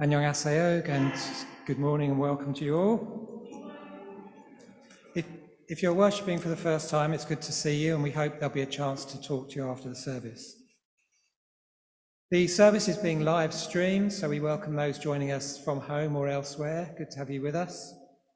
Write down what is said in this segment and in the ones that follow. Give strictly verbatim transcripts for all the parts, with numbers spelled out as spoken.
Annyeonghaseyo, and good morning and welcome to you all. If, if you're worshipping for the first time, it's good to see you, and we hope there'll be a chance to talk to you after the service. The service is being live streamed, so we welcome those joining us from home or elsewhere. Good to have you with us.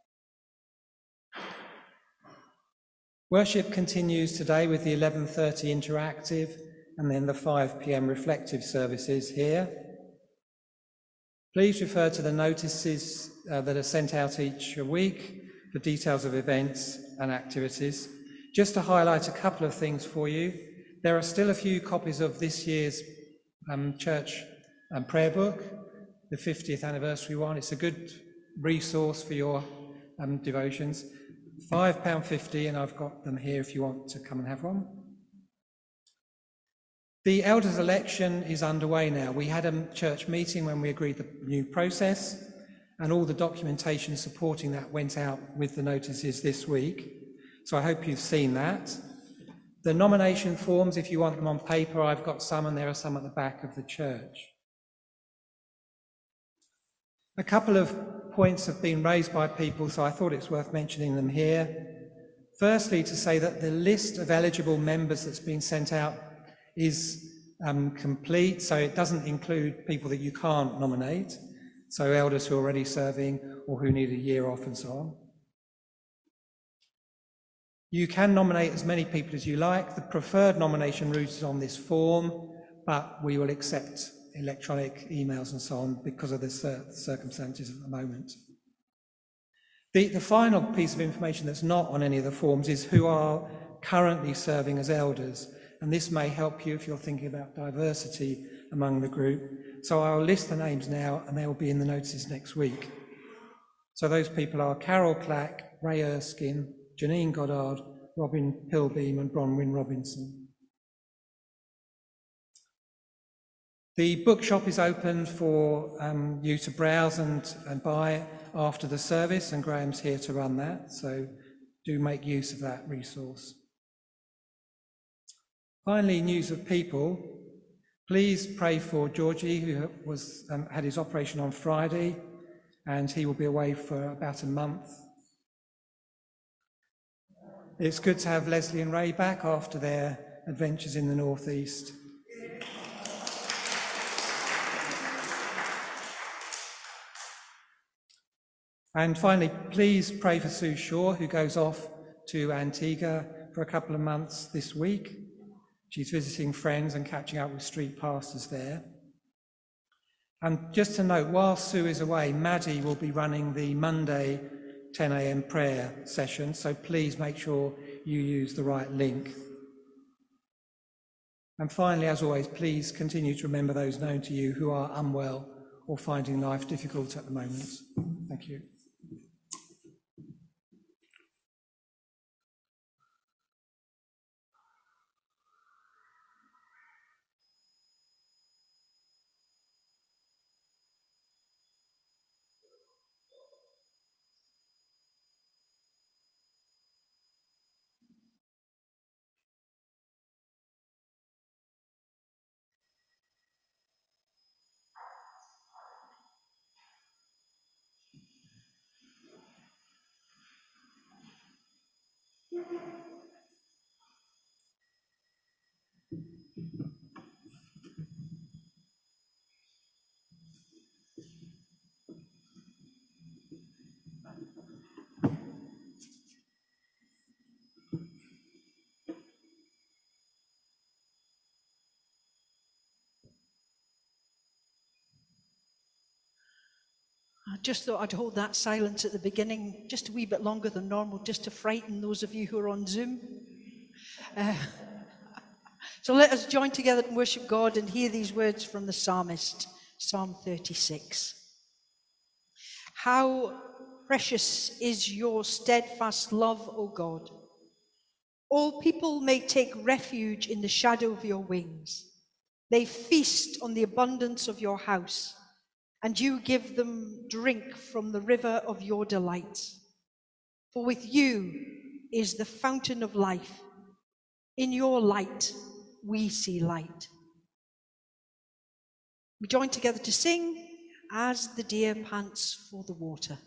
Worship continues today with the eleven thirty interactive and then the five p m reflective services here. Please refer to the notices uh, that are sent out each week for details of events and activities. Just to highlight a couple of things for you, there are still a few copies of this year's um, church um, prayer book, the fiftieth anniversary one. It's a good resource for your um, devotions. five pounds fifty, and I've got them here if you want to come and have one. The elders' election is underway now. We had a church meeting when we agreed the new process, and all the documentation supporting that went out with the notices this week. So I hope you've seen that. The nomination forms, if you want them on paper, I've got some, and there are some at the back of the church. A couple of points have been raised by people, so I thought it's worth mentioning them here. Firstly, to say that the list of eligible members that's been sent out is um, complete, so it doesn't include people that you can't nominate, so elders who are already serving or who need a year off and so on. You can nominate as many people as you like. The preferred nomination route is on this form, but we will accept electronic emails and so on because of the cir circumstances at the moment. The, the final piece of information that's not on any of the forms is who are currently serving as elders. And this may help you if you're thinking about diversity among the group. So I'll list the names now, and they will be in the notices next week. So those people are Carol Clack, Ray Erskine, Janine Goddard, Robin Hillbeam, and Bronwyn Robinson. The bookshop is open for um, you to browse and, and buy after the service, and Graham's here to run that, so do make use of that resource. Finally, news of people. Please pray for Georgie, who was, um, had his operation on Friday, and he will be away for about a month. It's good to have Leslie and Ray back after their adventures in the northeast. And finally, please pray for Sue Shaw, who goes off to Antigua for a couple of months this week. She's visiting friends and catching up with street pastors there. And just to note, while Sue is away, Maddie will be running the Monday ten a m prayer session, so please make sure you use the right link. And finally, as always, please continue to remember those known to you who are unwell or finding life difficult at the moment. Thank you. I just thought I'd hold that silence at the beginning just a wee bit longer than normal, just to frighten those of you who are on Zoom. Uh, so let us join together and worship God and hear these words from the psalmist, Psalm thirty-six. How precious is your steadfast love, O God. All people may take refuge in the shadow of your wings. They feast on the abundance of your house, and you give them drink from the river of your delights. For with you is the fountain of life. In your light we see light. We join together to sing, as the deer pants for the water.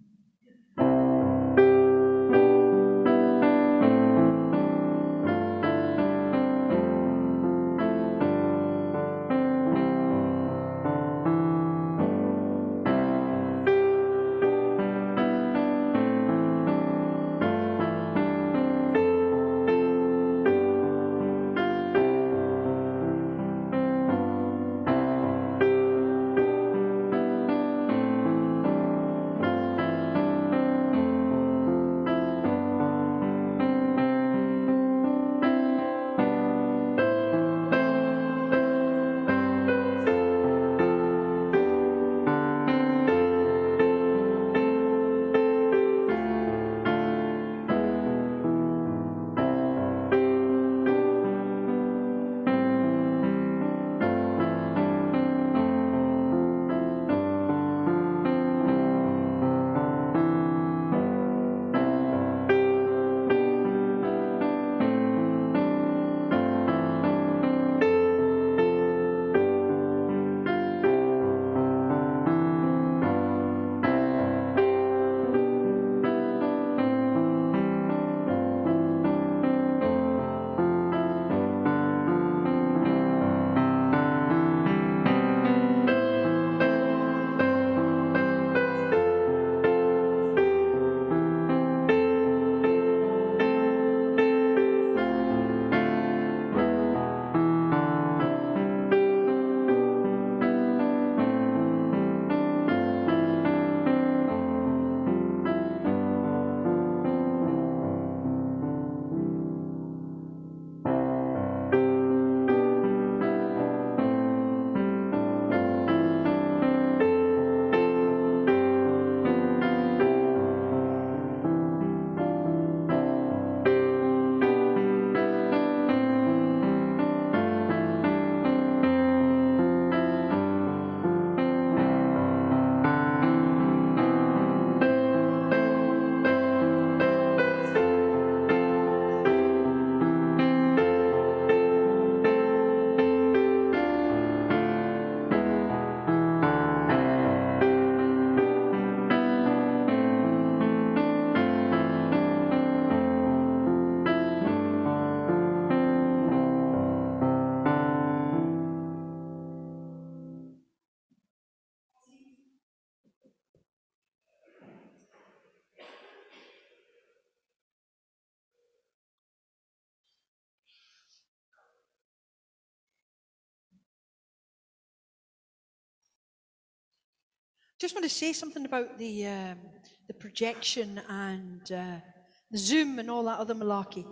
Just want to say something about the um, the projection and uh, the Zoom and all that other malarkey.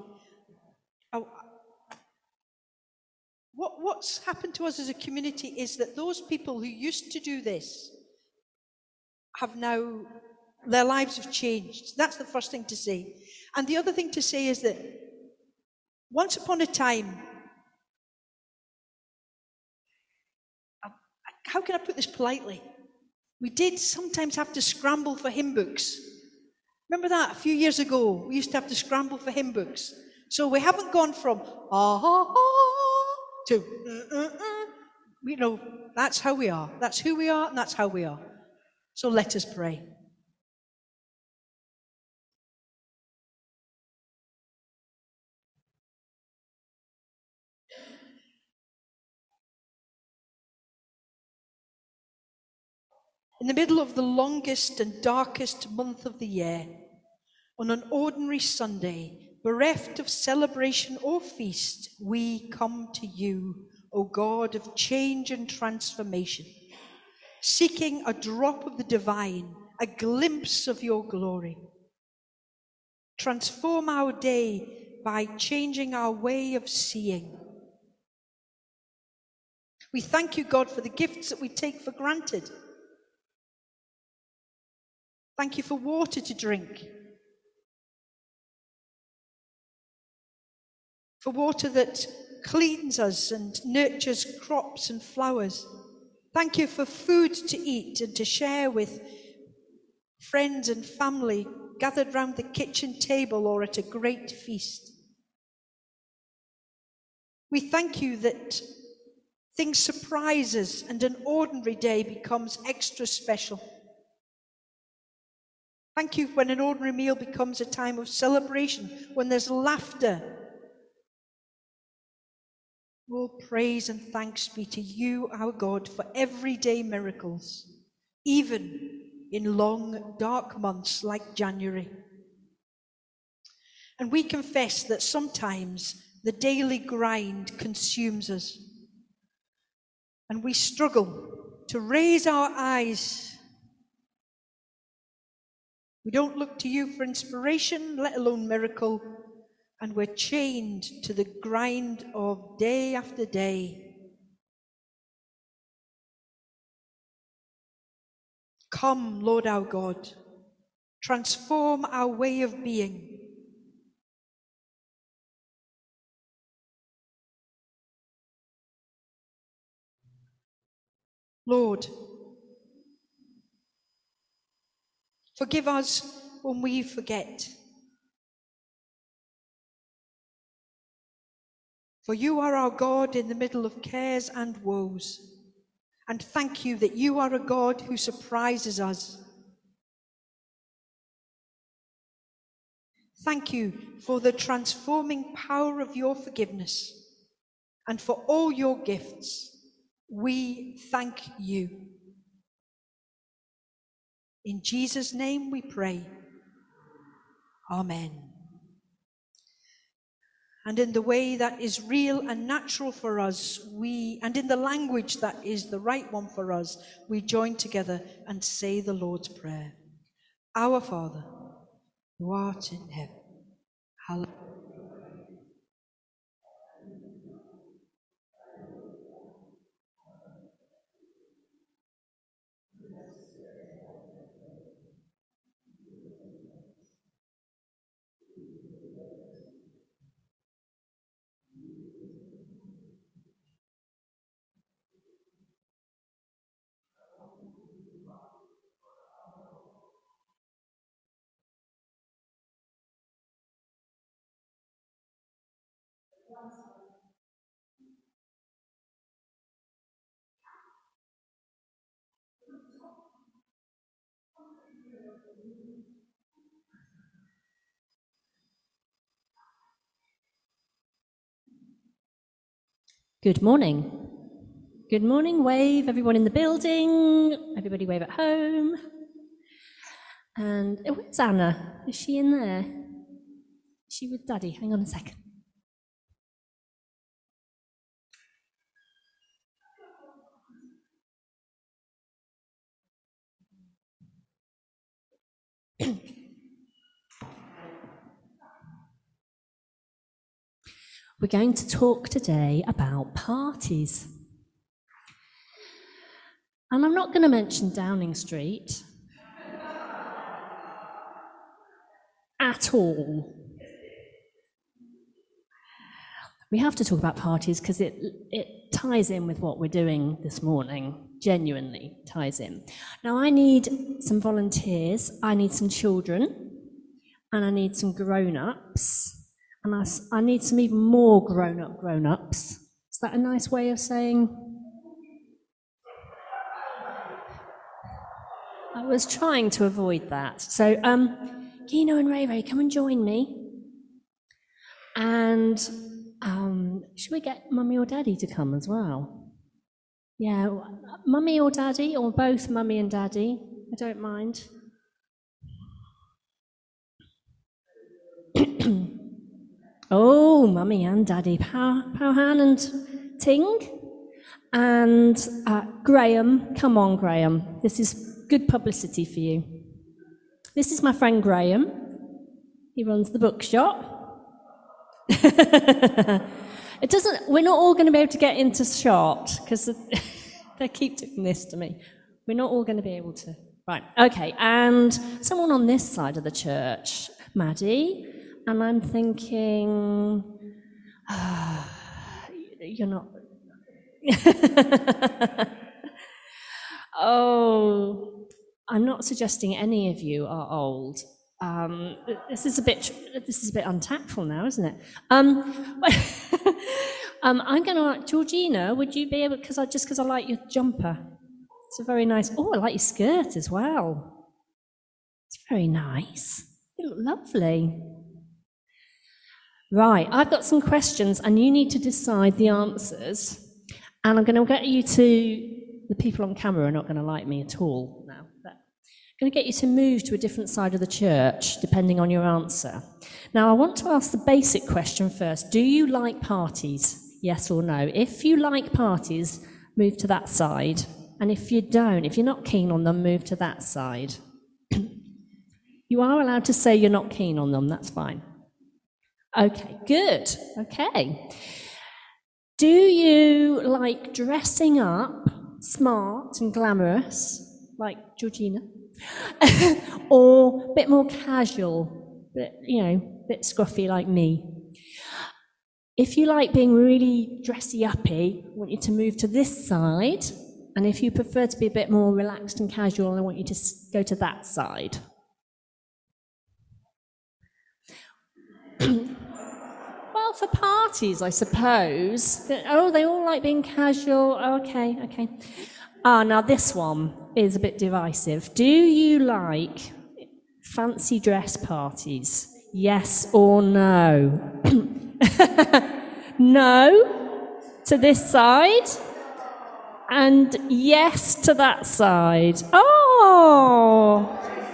Oh, what, what's happened to us as a community is that those people who used to do this have now, their lives have changed. That's the first thing to say. And the other thing to say is that once upon a time, how can I put this politely? We did sometimes have to scramble for hymn books. Remember that a few years ago? We used to have to scramble for hymn books. So we haven't gone from ah ah ah to uh, uh, uh. You know, that's how we are. That's who we are, and that's how we are. So let us pray. In the middle of the longest and darkest month of the year, on an ordinary Sunday, bereft of celebration or feast, we come to you, O God of change and transformation, seeking a drop of the divine, a glimpse of your glory. Transform our day by changing our way of seeing. We thank you, God, for the gifts that we take for granted. Thank you for water to drink, for water that cleans us and nurtures crops and flowers. Thank you for food to eat and to share with friends and family gathered round the kitchen table or at a great feast. We thank you that Things surprise us, and an ordinary day becomes extra special. Thank you when an ordinary meal becomes a time of celebration, when there's laughter. All praise and thanks be to you, our God, for everyday miracles, even in long, dark months like January. And we confess that sometimes the daily grind consumes us, and we struggle to raise our eyes. We don't look to you for inspiration, let alone miracle, and we're chained to the grind of day after day. Come, Lord our God, transform our way of being. Lord, forgive us when we forget. For you are our God in the middle of cares and woes. And thank you that you are a God who surprises us. Thank you for the transforming power of your forgiveness and for all your gifts. We thank you. In Jesus' name we pray. Amen. And in the way that is real and natural for us, we, and in the language that is the right one for us, we join together and say the Lord's Prayer. Our Father, who art in heaven, hallowed. Good morning. Good morning, wave, everyone in the building, everybody wave at home. And oh, where's Anna? Is she in there? Is she with Daddy? Hang on a second. We're going to talk today about parties. And I'm not going to mention Downing Street at all. We have to talk about parties because it, it ties in with what we're doing this morning, genuinely ties in. Now, I need some volunteers, I need some children, and I need some grown-ups. And I, I need some even more grown-up grown-ups. Is that a nice way of saying? I was trying to avoid that. So, um, Gino and Ray Ray, come and join me. And um, should we get Mummy or Daddy to come as well? Yeah, Mummy or Daddy, or both Mummy and Daddy. I don't mind. Oh, Mummy and Daddy, Pow, Powhan and Ting. And uh, Graham, come on, Graham. This is good publicity for you. This is my friend Graham. He runs the bookshop. It doesn't, we're not all going to be able to get into shot, because they keep doing this to me. We're not all going to be able to. Right, okay, and someone on this side of the church, Maddie. And I'm thinking, ah, you're not. Oh, I'm not suggesting any of you are old. Um, this is a bit. This is a bit untactful now, isn't it? Um, Um, I'm going to, Georgina, would you be able, because I just because I like your jumper. It's a very nice, oh, I like your skirt as well. It's very nice. You look lovely. Right, I've got some questions and you need to decide the answers. And I'm going to get you to, the people on camera are not going to like me at all now, but I'm going to get you to move to a different side of the church, depending on your answer. Now, I want to ask the basic question first. Do you like parties? Yes or no? If you like parties, move to that side. And if you don't, if you're not keen on them, move to that side. You are allowed to say you're not keen on them, that's fine. Okay, good. Okay. Do you like dressing up smart and glamorous, like Georgina? Or a bit more casual, bit, you know, a bit scruffy like me? If you like being really dressy-uppy, I want you to move to this side. And if you prefer to be a bit more relaxed and casual, I want you to go to that side. Well, for parties, I suppose. Oh, they all like being casual. Oh, okay, okay. Ah, now this one is a bit divisive. Do you like fancy dress parties? Yes or no? No to this side, and yes to that side. Oh!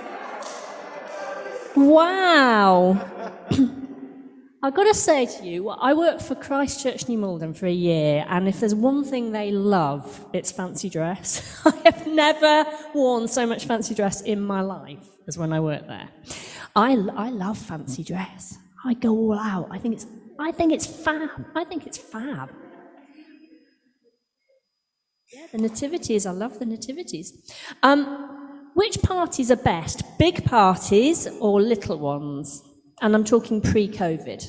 Wow! I've got to say to you, I worked for Christchurch New Malden for a year, and if there's one thing they love, it's fancy dress. I have never worn so much fancy dress in my life as when I worked there. I, I love fancy dress. I go all out. I think it's I think it's fab. I think it's fab. Yeah, the nativities. I love the nativities. Um, which parties are best? Big parties or little ones? And I'm talking pre-COVID.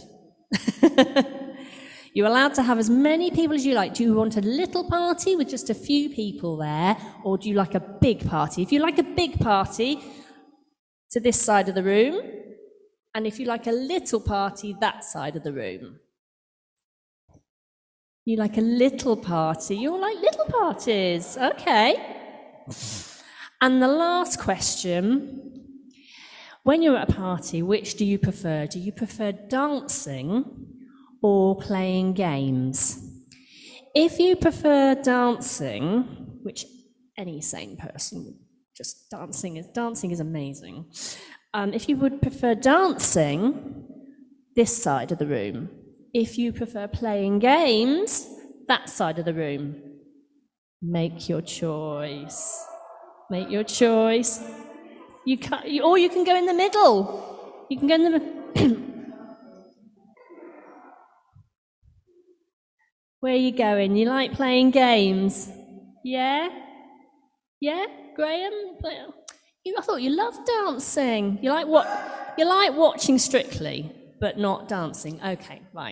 You're allowed to have as many people as you like. Do you want a little party with just a few people there, or do you like a big party? If you like a big party, to this side of the room. And if you like a little party, that side of the room. You like a little party. You all like little parties. Okay. And the last question. When you're at a party, which do you prefer? Do you prefer dancing or playing games? If you prefer dancing, which any sane person would just dancing is dancing is amazing. Um, if you would prefer dancing, this side of the room. If you prefer playing games, that side of the room. Make your choice. Make your choice. You can, you, or you can go in the middle. You can go in the middle. Where are you going? You like playing games? Yeah? Yeah? Graham? You, I thought you loved dancing. You like what? You like watching Strictly, but not dancing. Okay, right.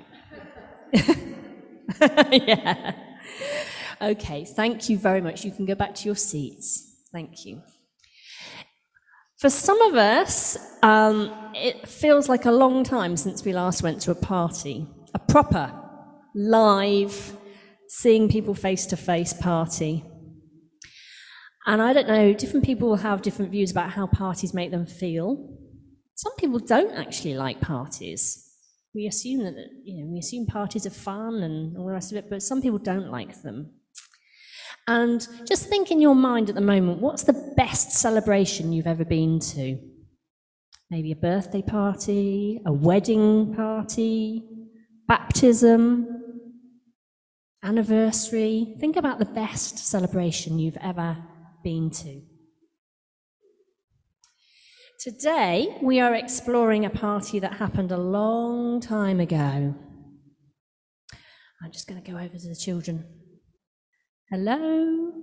Yeah. Okay, thank you very much. You can go back to your seats. Thank you. For some of us, um, it feels like a long time since we last went to a party, a proper, live, seeing people face-to-face party. And I don't know, different people will have different views about how parties make them feel. Some people don't actually like parties. We assume that, you know, we assume parties are fun and all the rest of it, but some people don't like them. And just think in your mind at the moment, what's the best celebration you've ever been to? Maybe a birthday party, a wedding party, baptism, anniversary. Think about the best celebration you've ever been to. Today, we are exploring a party that happened a long time ago. I'm just going to go over to the children. Hello?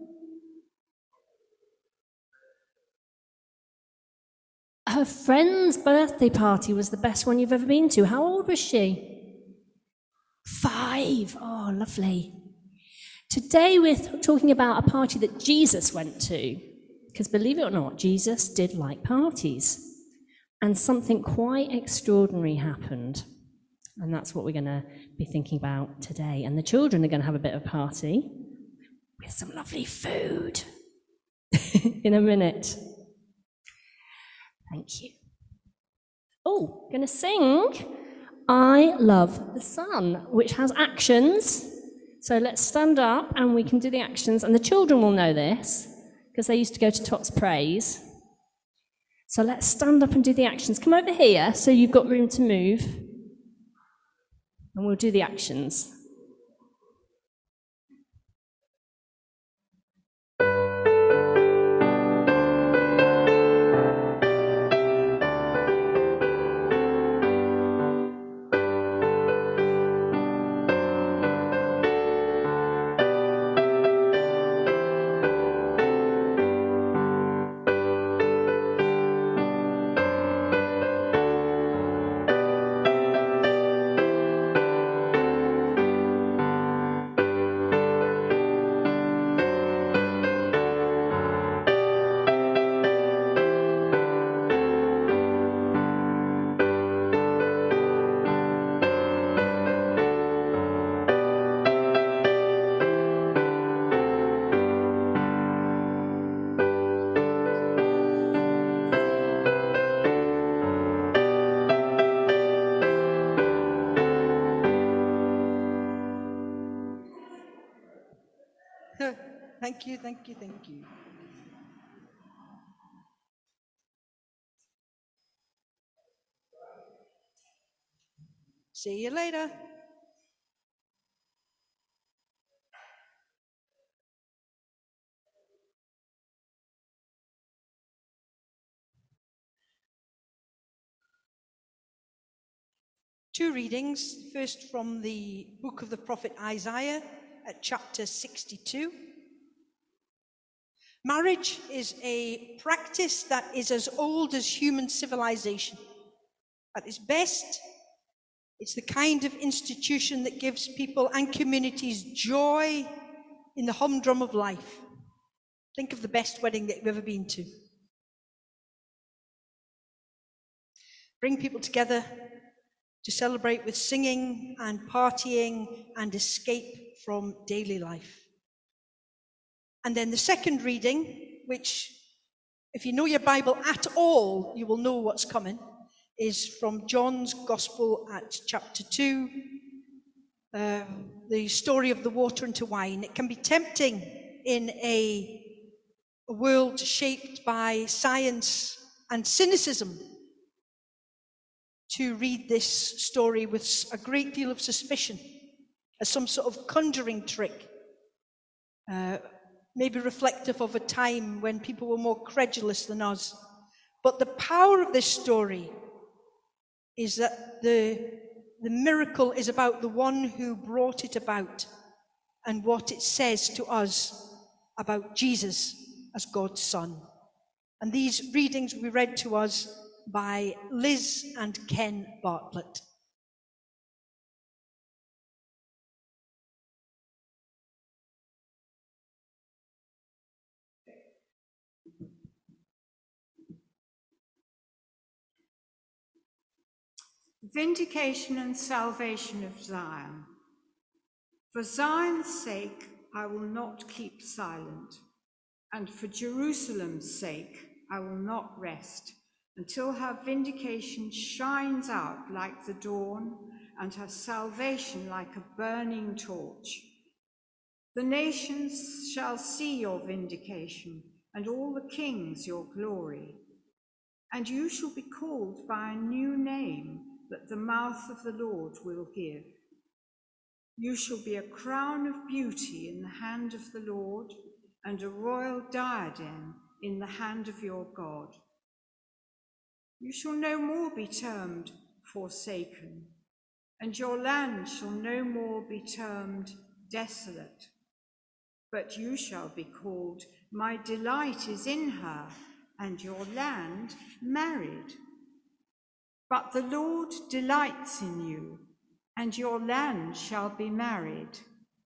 Her friend's birthday party was the best one you've ever been to. How old was she? Five. Oh, lovely. Today we're talking about a party that Jesus went to. Because believe it or not, Jesus did like parties. And something quite extraordinary happened. And that's what we're going to be thinking about today. And the children are going to have a bit of a party with some lovely food in a minute. Thank you. Oh, going to sing I Love the Sun, which has actions. So let's stand up and we can do the actions. And the children will know this because they used to go to Tots Praise. So let's stand up and do the actions. Come over here so you've got room to move. And we'll do the actions. Thank you, thank you, thank you. See you later. Two readings, first from the book of the prophet Isaiah at chapter sixty-two. Marriage is a practice that is as old as human civilization. At its best, it's the kind of institution that gives people and communities joy in the humdrum of life. Think of the best wedding that you've ever been to. Bring people together to celebrate with singing and partying and escape from daily life. And then the second reading, which, if you know your Bible at all, you will know what's coming, is from John's Gospel at chapter two, uh, the story of the water into wine. It can be tempting in a, a world shaped by science and cynicism to read this story with a great deal of suspicion, as some sort of conjuring trick. Uh, maybe reflective of a time when people were more credulous than us. But the power of this story is that the, the miracle is about the one who brought it about and what it says to us about Jesus as God's Son. And these readings will be read to us by Liz and Ken Bartlett. Vindication and salvation of Zion. For Zion's sake, I will not keep silent, and for Jerusalem's sake, I will not rest, until her vindication shines out like the dawn, and her salvation like a burning torch. The nations shall see your vindication, and all the kings your glory. And you shall be called by a new name that the mouth of the Lord will give. You shall be a crown of beauty in the hand of the Lord, and a royal diadem in the hand of your God. You shall no more be termed forsaken, and your land shall no more be termed desolate. But you shall be called, my delight is in her, and your land married. But the Lord delights in you, and your land shall be married.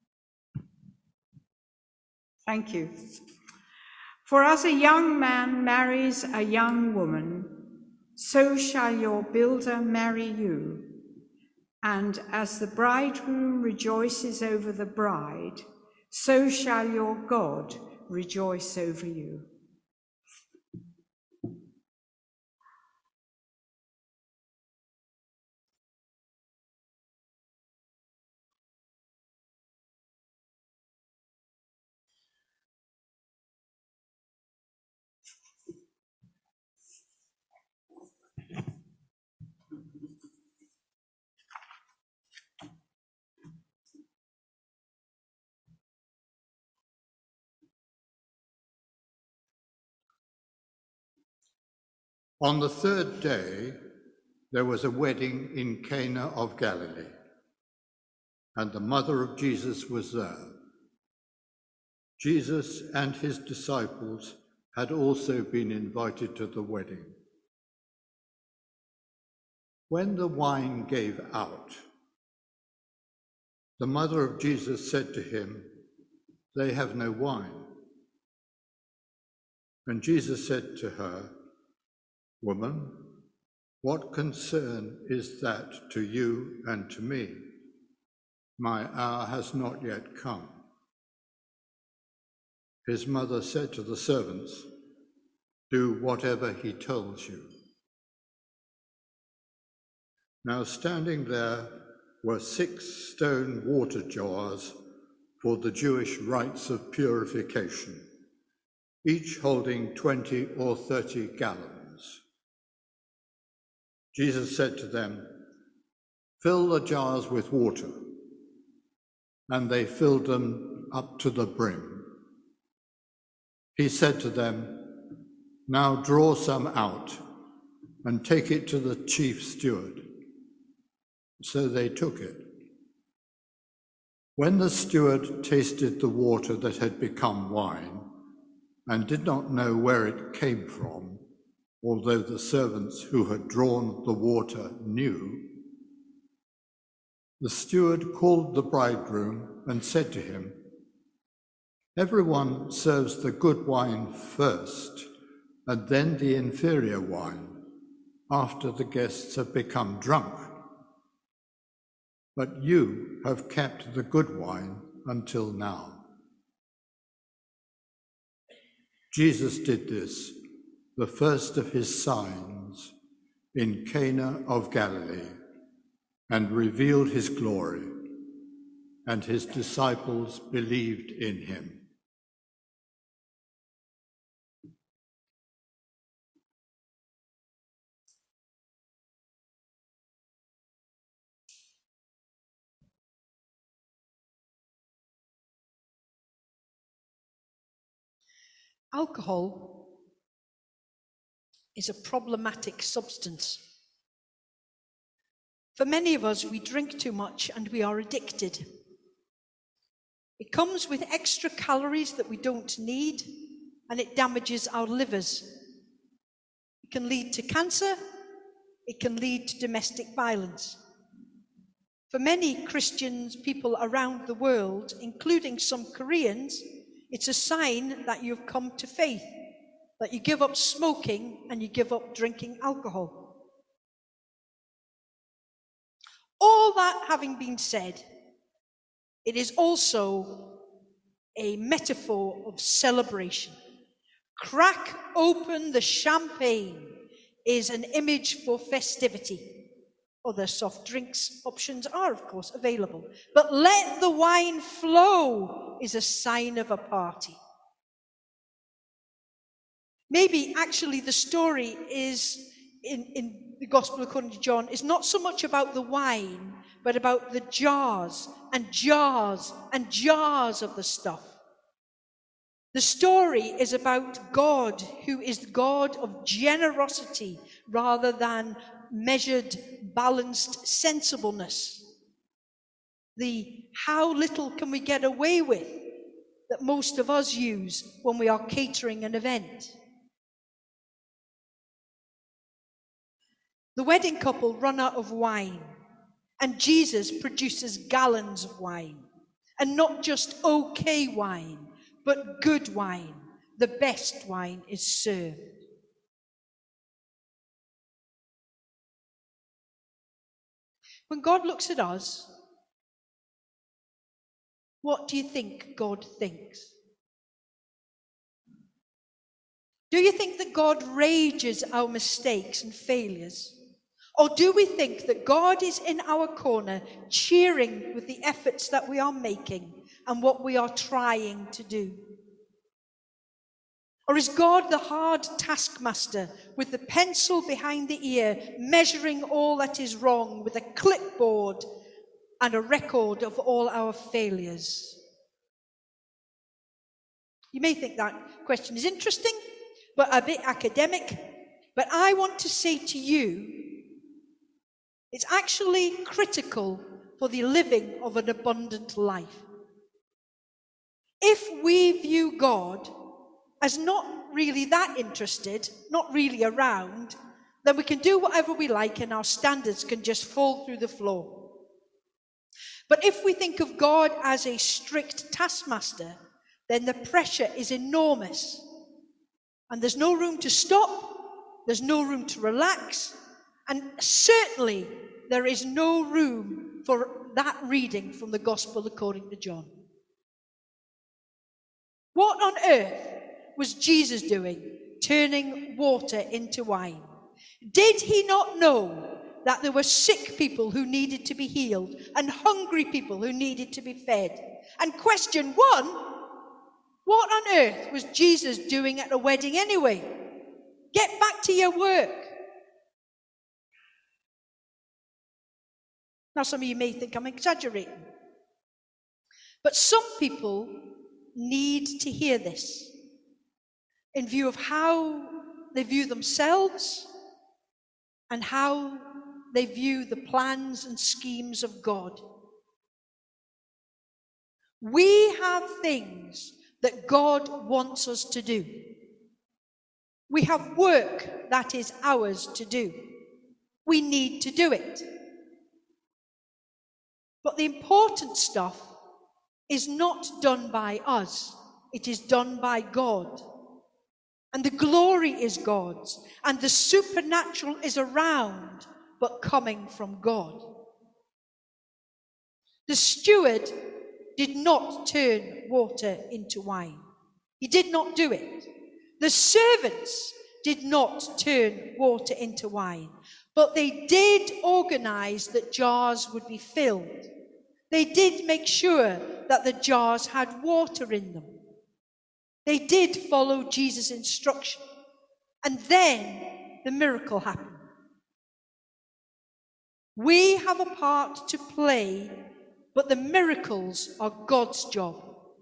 Thank you. For as a young man marries a young woman, so shall your builder marry you. And as the bridegroom rejoices over the bride, so shall your God rejoice over you. On the third day, there was a wedding in Cana of Galilee, and the mother of Jesus was there. Jesus and his disciples had also been invited to the wedding. When the wine gave out, the mother of Jesus said to him, "They have no wine." And Jesus said to her, "Woman, what concern is that to you and to me? My hour has not yet come." His mother said to the servants, "Do whatever he tells you." Now standing there were six stone water jars for the Jewish rites of purification, each holding twenty or thirty gallons. Jesus said to them, "Fill the jars with water," and they filled them up to the brim. He said to them, "Now draw some out and take it to the chief steward." So they took it. When the steward tasted the water that had become wine and did not know where it came from, although the servants who had drawn the water knew, the steward called the bridegroom and said to him, "Everyone serves the good wine first, and then the inferior wine, after the guests have become drunk. But you have kept the good wine until now." Jesus did this, the first of his signs, in Cana of Galilee, and revealed his glory, and his disciples believed in him. Alcohol is a problematic substance. For many of us, we drink too much and we are addicted. It comes with extra calories that we don't need, and it damages our livers. It can lead to cancer. It can lead to domestic violence. For many Christians, people around the world, including some Koreans, it's a sign that you've come to faith, that you give up smoking and you give up drinking alcohol. All that having been said, it is also a metaphor of celebration. Crack open the champagne is an image for festivity. Other soft drinks options are, of course, available. But let the wine flow is a sign of a party. Maybe actually the story is, in, in the Gospel according to John, is not so much about the wine, but about the jars and jars and jars of the stuff. The story is about God, who is God of generosity rather than measured, balanced sensibleness. The how little can we get away with that most of us use when we are catering an event. The wedding couple run out of wine, and Jesus produces gallons of wine, and not just okay wine, but good wine. The best wine is served. When God looks at us, what do you think God thinks? Do you think that God rages our mistakes and failures? Or do we think that God is in our corner, cheering with the efforts that we are making and what we are trying to do? Or is God the hard taskmaster with the pencil behind the ear, measuring all that is wrong with a clipboard and a record of all our failures? You may think that question is interesting, but a bit academic. But I want to say to you, it's actually critical for the living of an abundant life. If we view God as not really that interested, not really around, then we can do whatever we like and our standards can just fall through the floor. But if we think of God as a strict taskmaster, then the pressure is enormous. And there's no room to stop, there's no room to relax, and certainly there is no room for that reading from the Gospel according to John. What on earth was Jesus doing, turning water into wine? Did he not know that there were sick people who needed to be healed and hungry people who needed to be fed? And question one, what on earth was Jesus doing at a wedding anyway? Get back to your work. Now, some of you may think I'm exaggerating, but some people need to hear this in view of how they view themselves and how they view the plans and schemes of God. We have things that God wants us to do. We have work that is ours to do. We need to do it. But the important stuff is not done by us. It is done by God. And the glory is God's. And the supernatural is around, but coming from God. The steward did not turn water into wine. He did not do it. The servants did not turn water into wine, but they did organize that jars would be filled. They did make sure that the jars had water in them. They did follow Jesus' instruction. And then the miracle happened. We have a part to play, but the miracles are God's job.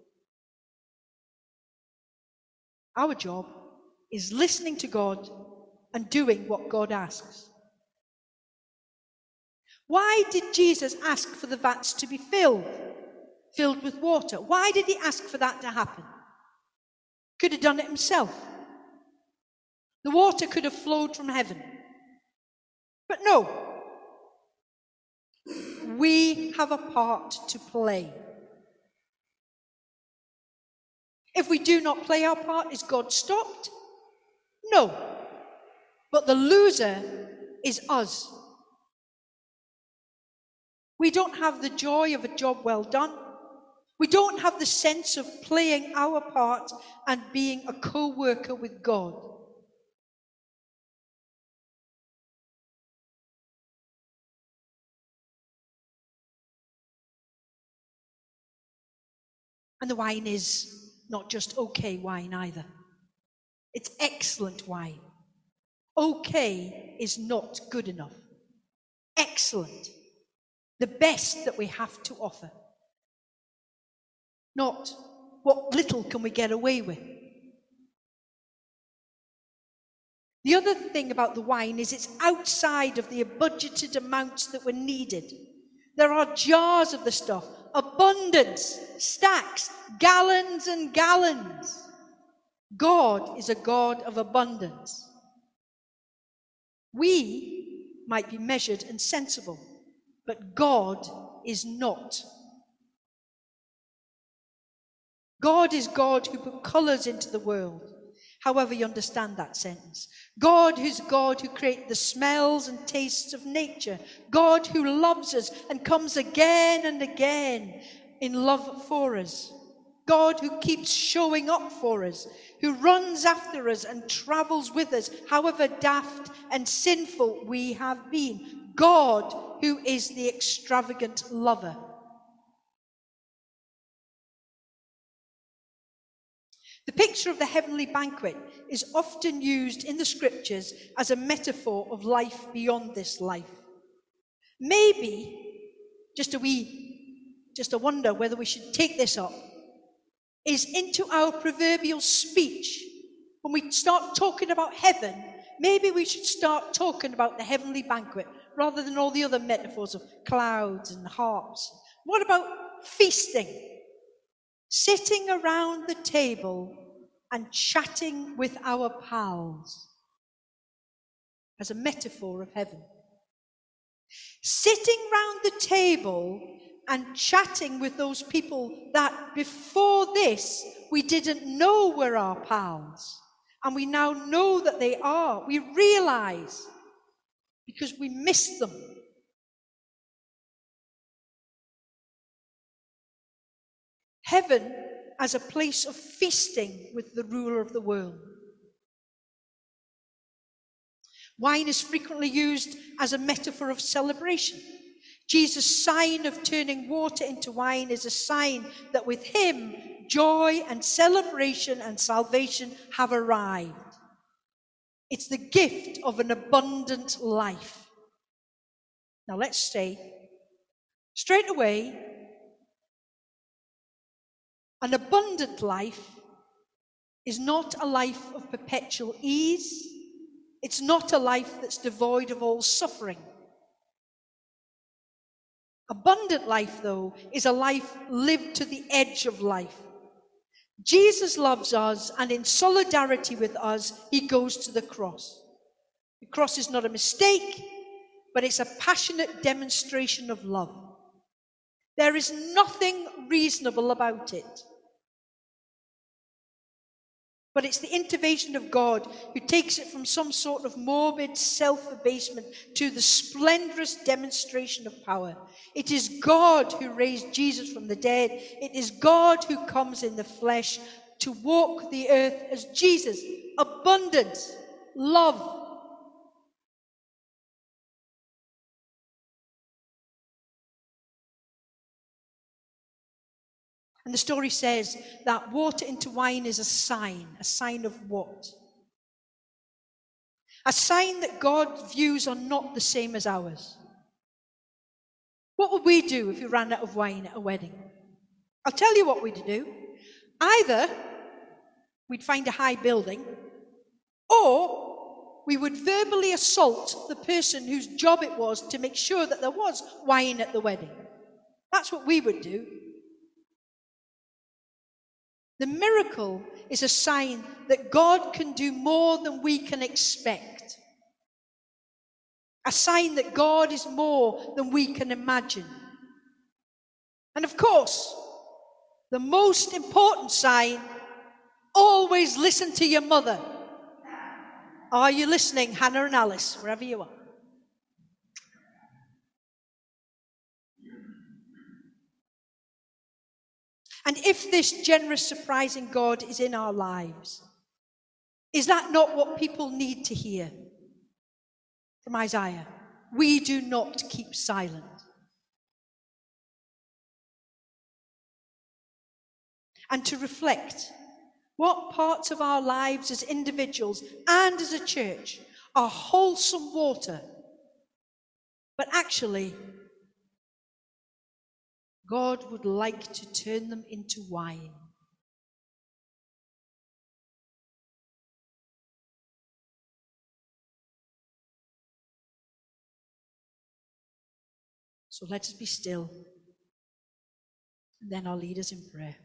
Our job is listening to God and doing what God asks. Why did Jesus ask for the vats to be filled, filled with water? Why did he ask for that to happen? Could have done it himself. The water could have flowed from heaven. But no. We have a part to play. If we do not play our part, is God stopped? No. But the loser is us. We don't have the joy of a job well done. We don't have the sense of playing our part and being a co-worker with God. And the wine is not just okay wine either. It's excellent wine. Okay is not good enough. Excellent. The best that we have to offer. Not what little can we get away with. The other thing about the wine is it's outside of the budgeted amounts that were needed. There are jars of the stuff, abundance, stacks, gallons and gallons. God is a God of abundance. We might be measured and sensible, but God is not. God is God who put colours into the world, however you understand that sentence. God who's God who created the smells and tastes of nature. God who loves us and comes again and again in love for us. God who keeps showing up for us, who runs after us and travels with us, however daft and sinful we have been. God who is the extravagant lover. The picture of the heavenly banquet is often used in the scriptures as a metaphor of life beyond this life. Maybe, just a wee, just a wonder whether we should take this up, is into our proverbial speech. When we start talking about heaven, maybe we should start talking about the heavenly banquet rather than all the other metaphors of clouds and harps. What about feasting? Sitting around the table and chatting with our pals as a metaphor of heaven. Sitting round the table and chatting with those people that before this we didn't know were our pals, and we now know that they are. We realize because we miss them. Heaven as a place of feasting with the ruler of the world. Wine is frequently used as a metaphor of celebration. Jesus' sign of turning water into wine is a sign that with him, joy and celebration and salvation have arrived. It's the gift of an abundant life. Now let's say, straight away, an abundant life is not a life of perpetual ease. It's not a life that's devoid of all suffering. Abundant life, though, is a life lived to the edge of life. Jesus loves us, and in solidarity with us, he goes to the cross. The cross is not a mistake, but it's a passionate demonstration of love. There is nothing reasonable about it. But it's the intervention of God who takes it from some sort of morbid self-abasement to the splendorous demonstration of power. It is God who raised Jesus from the dead. It is God who comes in the flesh to walk the earth as Jesus. Abundance, love. And the story says that water into wine is a sign. A sign of what? A sign that God's views are not the same as ours. What would we do if we ran out of wine at a wedding? I'll tell you what we'd do. Either we'd find a high building, or we would verbally assault the person whose job it was to make sure that there was wine at the wedding. That's what we would do. The miracle is a sign that God can do more than we can expect. A sign that God is more than we can imagine. And of course, the most important sign, always listen to your mother. Are you listening, Hannah and Alice, wherever you are? And if this generous, surprising God is in our lives, is that not what people need to hear? From Isaiah, we do not keep silent. And to reflect what parts of our lives as individuals and as a church are wholesome water, but actually God would like to turn them into wine. So let us be still, and then I'll lead us in prayer.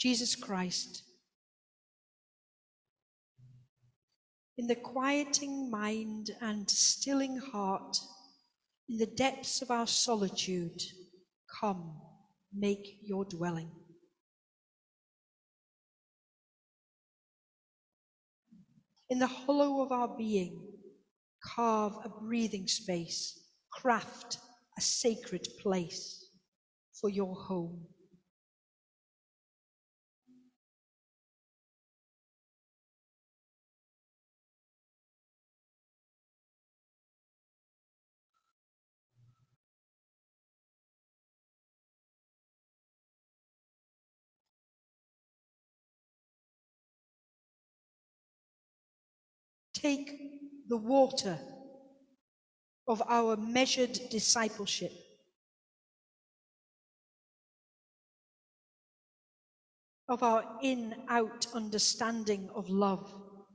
Jesus Christ. In the quieting mind and stilling heart, in the depths of our solitude, come, make your dwelling. In the hollow of our being, carve a breathing space, craft a sacred place for your home. Take the water of our measured discipleship, of our in-out understanding of love,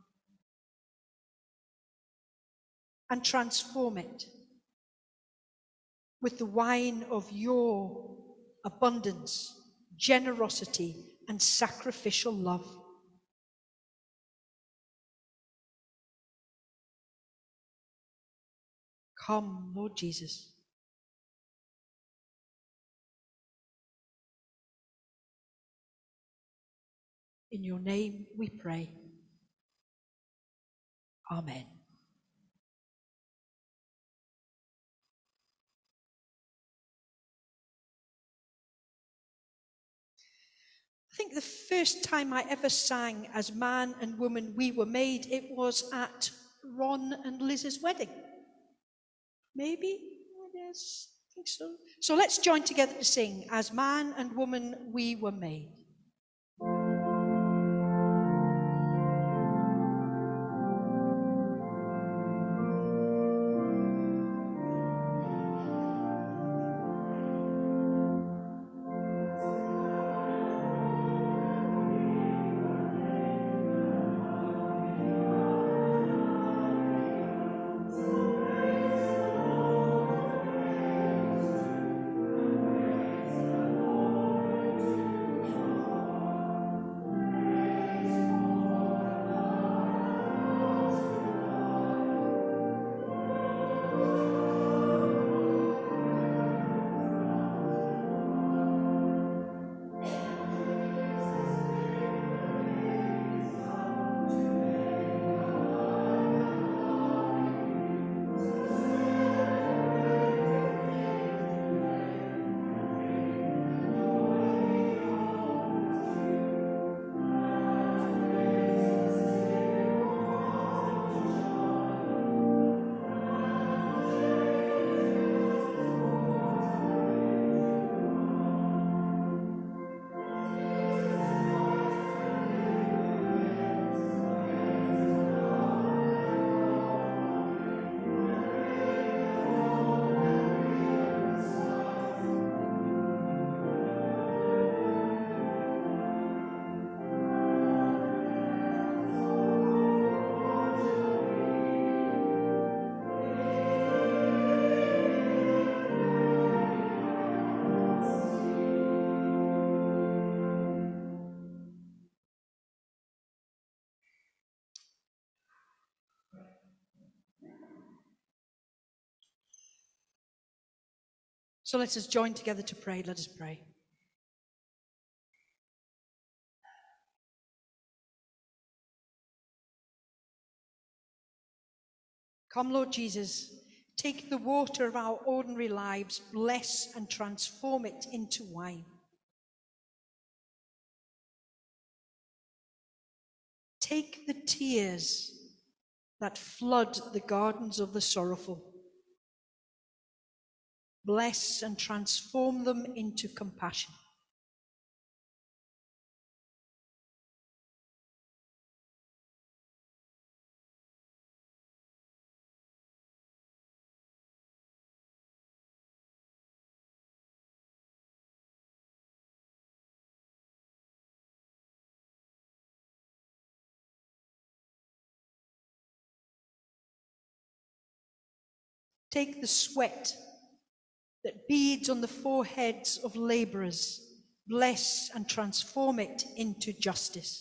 and transform it with the wine of your abundance, generosity, and sacrificial love. Come, Lord Jesus. In your name we pray. Amen. I think the first time I ever sang As Man and Woman We Were Made, it was at Ron and Liz's wedding. Maybe? Yes, I think so. So let's join together to sing As Man and Woman We Were Made. So let us join together to pray. Let us pray. Come, Lord Jesus, take the water of our ordinary lives, bless and transform it into wine. Take the tears that flood the gardens of the sorrowful, bless and transform them into compassion. Take the sweat that beads on the foreheads of laborers, bless and transform it into justice.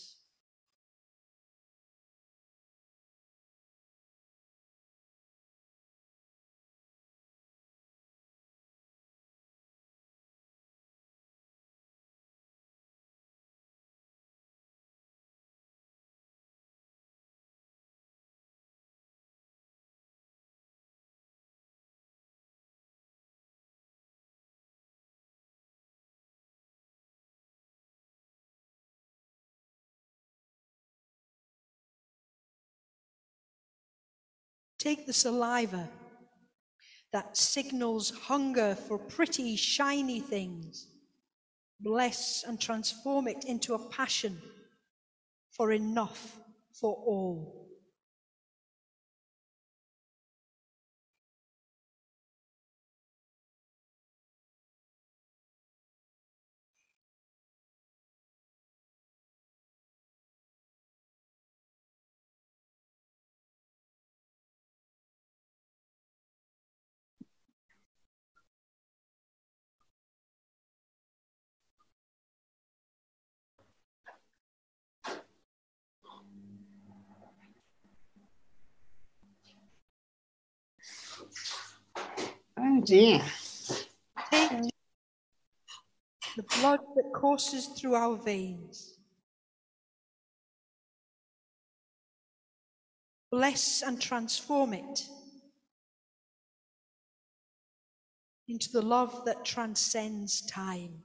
Take the saliva that signals hunger for pretty, shiny things. Bless and transform it into a passion for enough for all. Oh dear. Take the blood that courses through our veins. Bless and transform it into the love that transcends time.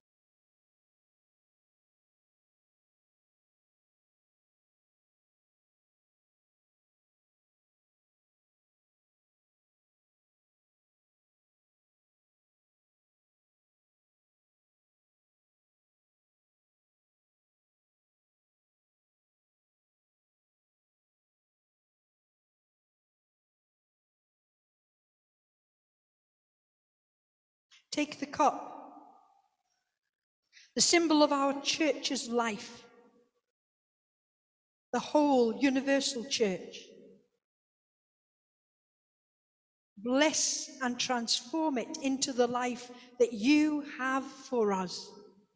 Take the cup, the symbol of our church's life, the whole universal church. Bless and transform it into the life that you have for us.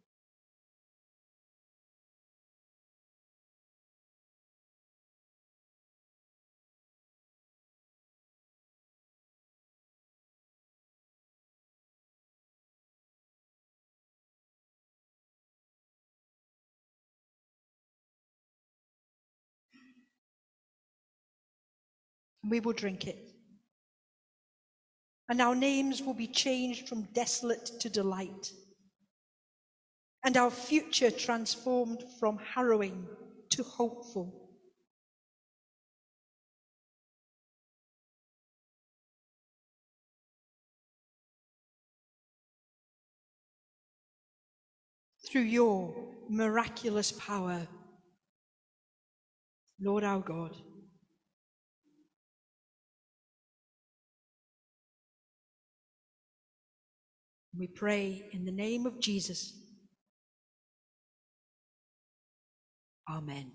We will drink it. And our names will be changed from desolate to delight. And our future transformed from harrowing to hopeful. Through your miraculous power, Lord our God. We pray in the name of Jesus. Amen.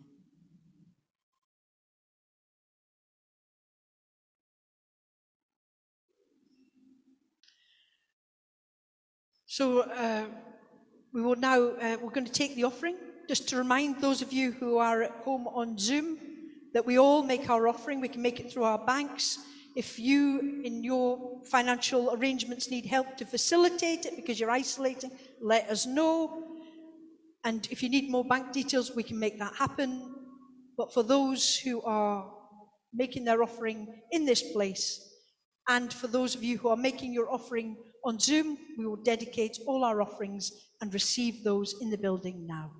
So uh, we will now, uh, we're going to take the offering. Just to remind those of you who are at home on Zoom that we all make our offering. We can make it through our banks. If you, in your financial arrangements, need help to facilitate it because you're isolating, let us know. And if you need more bank details, we can make that happen. But for those who are making their offering in this place, and for those of you who are making your offering on Zoom, we will dedicate all our offerings and receive those in the building now.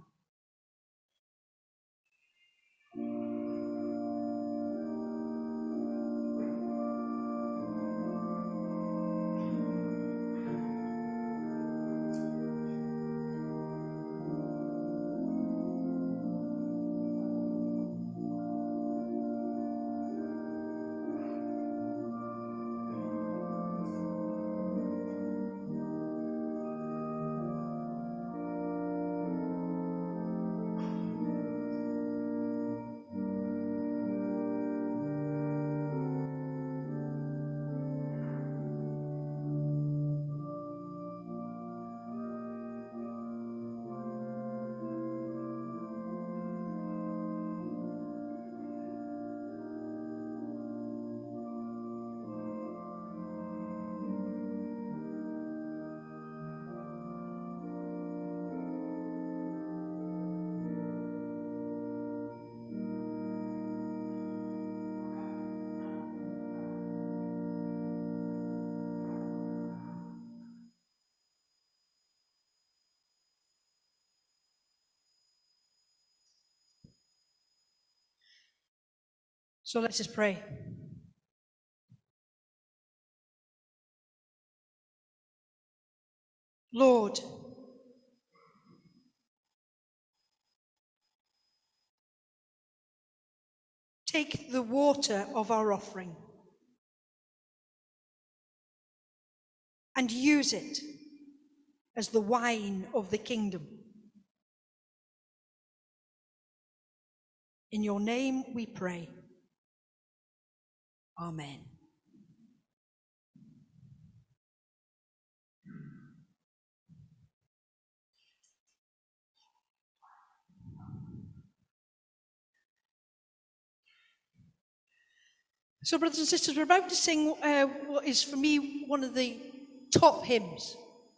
So let's just pray. Lord, take the water of our offering and use it as the wine of the kingdom. In your name we pray. Amen. So, brothers and sisters, we're about to sing uh, what is, for me, one of the top hymns.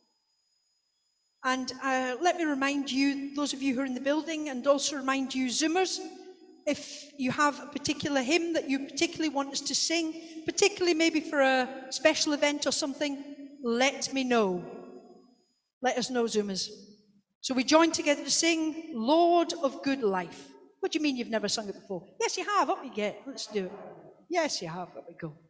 And uh, let me remind you, those of you who are in the building, and also remind you, Zoomers, if you have a particular hymn that you particularly want us to sing, particularly maybe for a special event or something, let me know. Let us know, Zoomers. So we join together to sing Lord of Good Life. What do you mean you've never sung it before? Yes, you have. Up you get. Let's do it. Yes, you have. Up we go.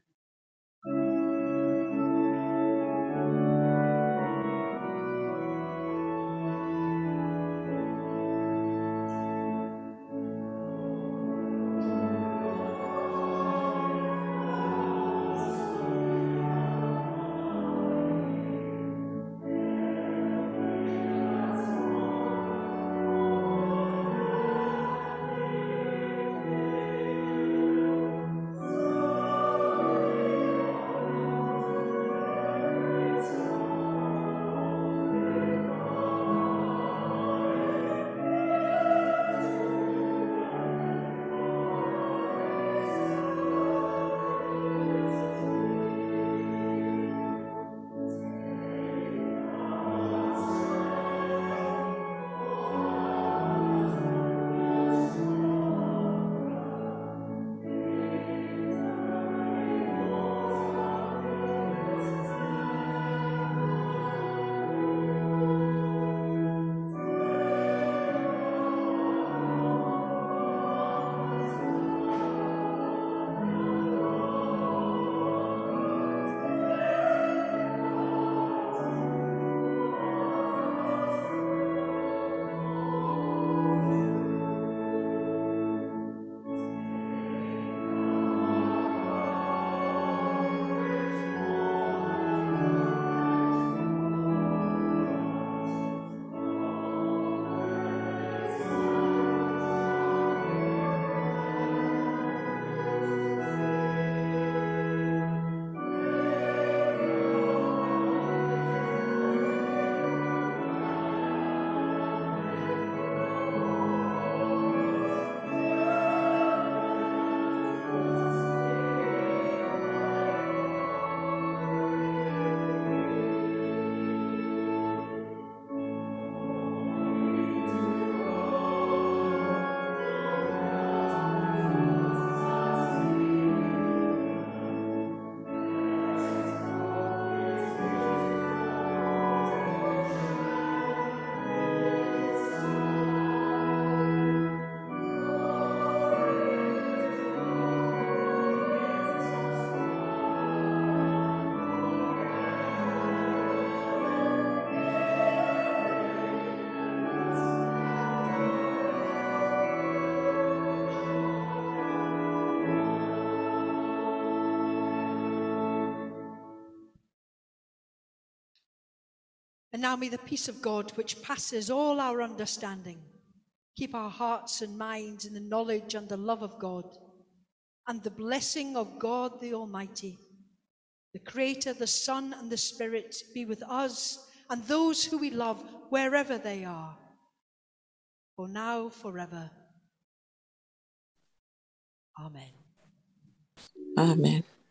And now may the peace of God, which passes all our understanding, keep our hearts and minds in the knowledge and the love of God, and the blessing of God the Almighty, the Creator, the Son, and the Spirit be with us and those who we love wherever they are, for now, forever. Amen. Amen.